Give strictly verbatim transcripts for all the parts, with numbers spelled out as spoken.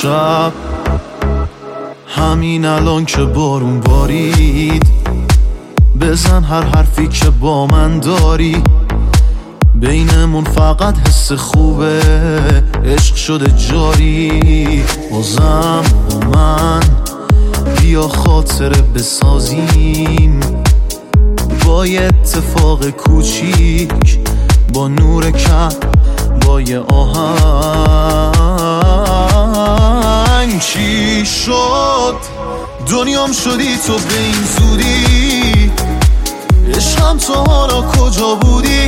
شب، همین الان که بارون بارید، بزن هر حرفی که با من داری. بینمون فقط حس خوبه، عشق شده جاری. بازم با من بیا خاطره بسازیم، با یه اتفاق کوچیک، با نور کم، با یه آهنگ. چی شد دنیام شدی تو به این زودی؟ عشقم تو حالا کجا بودی؟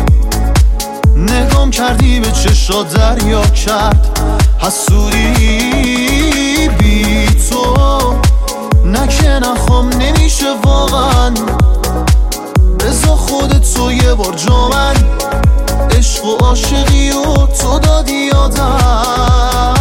نگام کردی به چشات دریا کرد حسودی. بی تو نکه نخوام نمیشه واقعا، بذار خودت تو یه بار جا من. عشق و عاشقی و تو دادی یادم.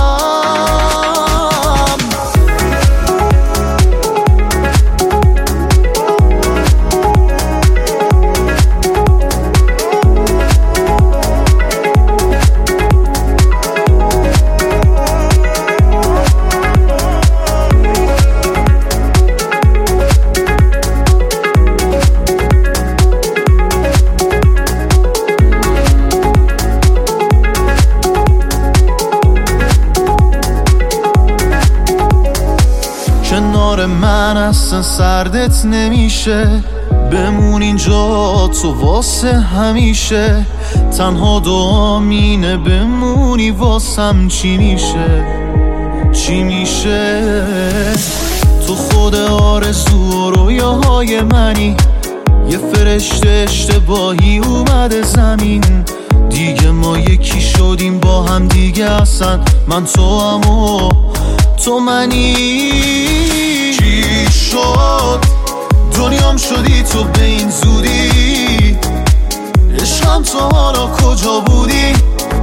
کنار من اصلا سردت نمیشه، بمون اینجا تو واسه همیشه. تنها دعام اینه بمونی واسم. چی میشه چی میشه؟ تو خود آرزو و رویاهای منی، یه فرشته اشتباهی اومده زمین. دیگه ما یکی شدیم با هم دیگه، اصلا من تو هم و تو منی. چی شد دنیام شدی تو به این زودی؟ عشقم تو حالا کجا بودی؟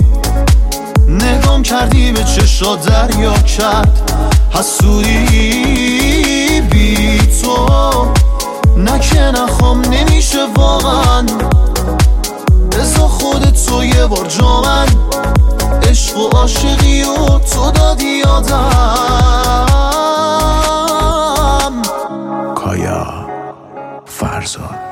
نگام کردی به چشات دریا کرد حسودی. بی تو نکه نخوام نمیشه واقعا، بذار خودت تو یه بار جا من. عشق و عاشقی و تو دادی یادم. کایا فرزاد.